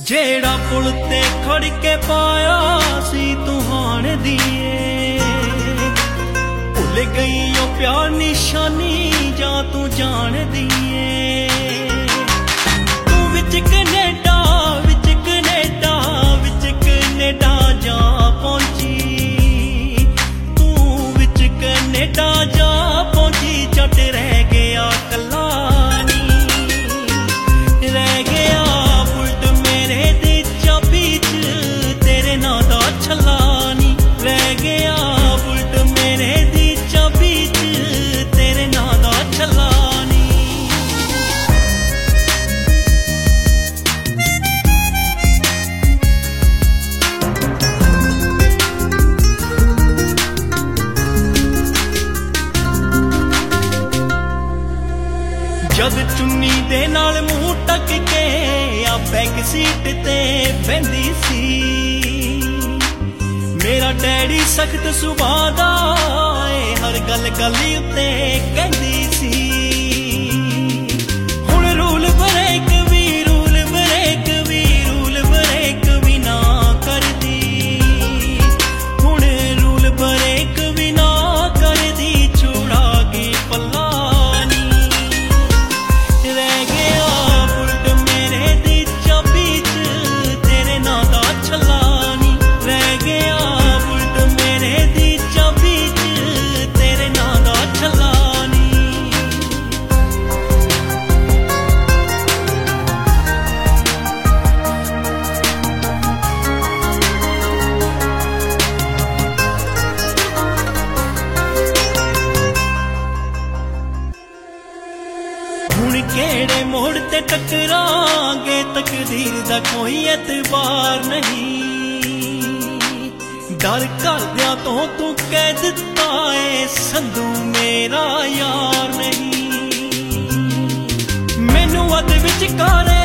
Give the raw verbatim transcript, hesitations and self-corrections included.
जेड़ा पुल ते खड़ के पाया सी तू हाण दिए भुल गई ओ प्यार निशानी जा तू जान दिए तू विच कनेडा विच कनेडा विच कनेडा जा पहुंची तू विच कनेडा जा पहुंची जट रह गया कला रह गया जद चुन्नी दे नाल मूंह टक के आ बैक सीट ते बहंदी सी मेरा डैडी सख्त सुभाऽ दा हर गल गल उत्ते कहंदी सी हुण रूल ब्रेक भी रूल ब्रेक भी रूल ब्रेक भी ना करदी हुण रूल ब्रेक भी ना करदी छुड़ा गई पल्ला केड़े मोड़ ते टकरांगे तकदीर दा कोई एतबार नहीं डर करदियां तो तू कह दिता है संधू मेरा यार नहीं मैनू अद विच कर